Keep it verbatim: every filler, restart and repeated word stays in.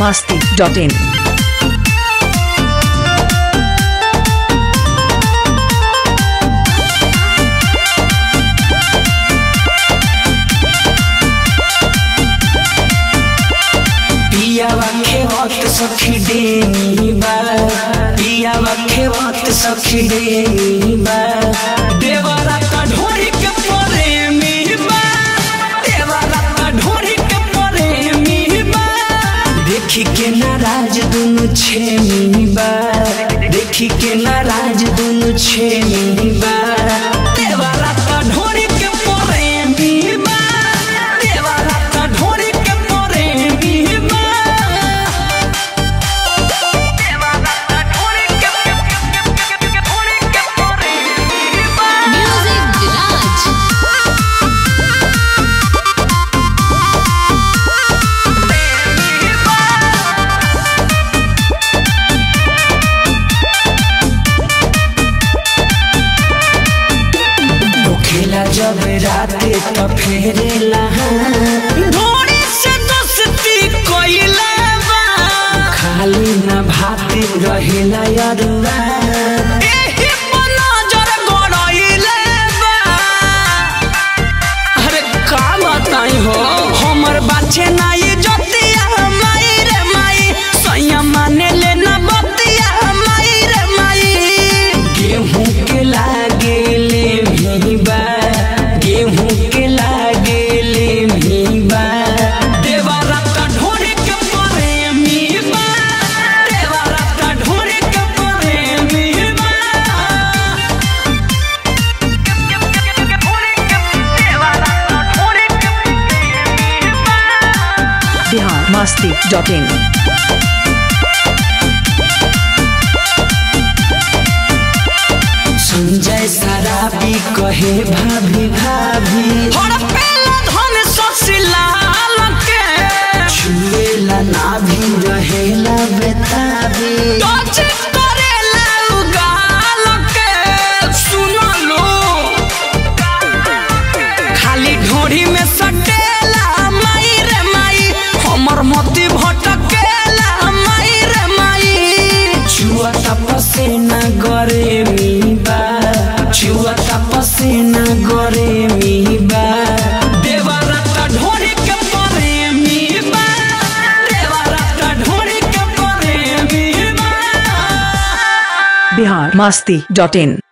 masti dot in. सखी डेनी बा पिया वखे बात सखी डेनी बा देवरा का ढोरी के प्रेमी बा देवरा का ढोरी के प्रेमी बा देखी के नाराज दुनु छेमी बा देखी के नाराज दुनु छेमी बा देवरा का ढोरी के प्रेमी बा देवरा का ढोरी के प्रेमी बा जब राते तो फेरेला ढोरी से दोस्ती कोइला बा खाली ना भाते रहेला यारुआ एही पर नजर गड़इले बा अरे का बताई हो हमर बाछे नाई जतिया माई रे माई सैया माने ले ना बतिया माई रे माई गेहूं के लागे ले भी बा गेहूं के लागे ले भीबा देवरा का ढोरी के प्रेमी बा देवरा का ढोरी के प्रेमी बा देवरा का ढोरी के प्रेमी बा Bihar masti dot in. Sanjay सराबी कहे भाभी भाभी हड़पेला धन ससिलाल के छुएला ना भी रहेला बेताबी टच करेला उगाल के सुनो लो खाली ढोरी में सटेला माई रे माई हमर मोती भटकेला माई रे माई छुआ तपसे ना गरे मीबा छुआ तपसे ना गरे मीबा देवरा का ढोरी के प्रेमी बा देवरा का ढोरी के प्रेमी बा Bihar masti dot in.